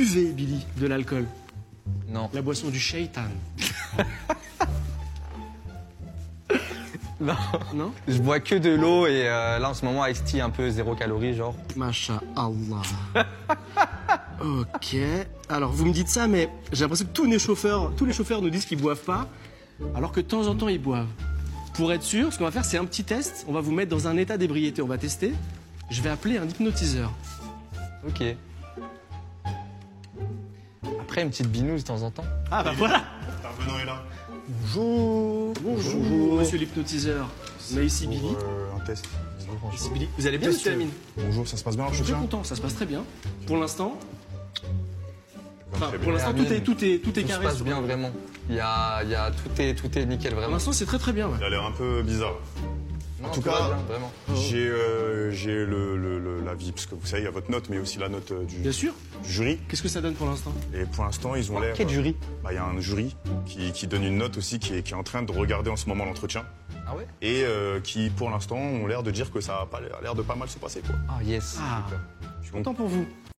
buvez, Billy, de l'alcool? Non. La boisson du shaitan. Non. Non? Je bois que de l'eau et là en ce moment Ice Tea un peu 0 calories genre. Masha Allah. Ok. Alors vous me dites ça, mais j'ai l'impression que tous les chauffeurs nous disent qu'ils boivent pas, alors que de temps en temps ils boivent. Pour être sûr, ce qu'on va faire, c'est un petit test. On va vous mettre dans un état d'ébriété. On va tester. Je vais appeler un hypnotiseur. Ok. Après une petite binouse de temps en temps. Ah bah voilà. Intervenant est là. Bonjour. Bonjour, monsieur l'hypnotiseur. Mais ici Billy. Un test. Ici Billy. Vous allez bien, monsieur Amine? Bonjour, ça se passe bien Je suis très l'entretien? content, ça se passe très bien. Pour l'instant, Très pour bien. l'instant tout est Tout carré. se passe bien vraiment. Tout est nickel Pour vraiment. l'instant, c'est très bien. Ouais. Il a l'air un peu bizarre. Non, tout tout cas, va bien, vraiment. J'ai l'avis, parce que vous savez, il y a votre note, mais aussi la note Bien sûr. du jury. Qu'est-ce que ça donne pour l'instant? Et pour l'instant, ils ont l'air... Quel jury? Il y a un jury qui donne une note aussi, qui est en train de regarder en ce moment l'entretien. Ah ouais? Et qui, pour l'instant, ont l'air de dire que ça a l'air de pas mal se passer, quoi. Ah yes. Ah, Super. je suis content pour vous.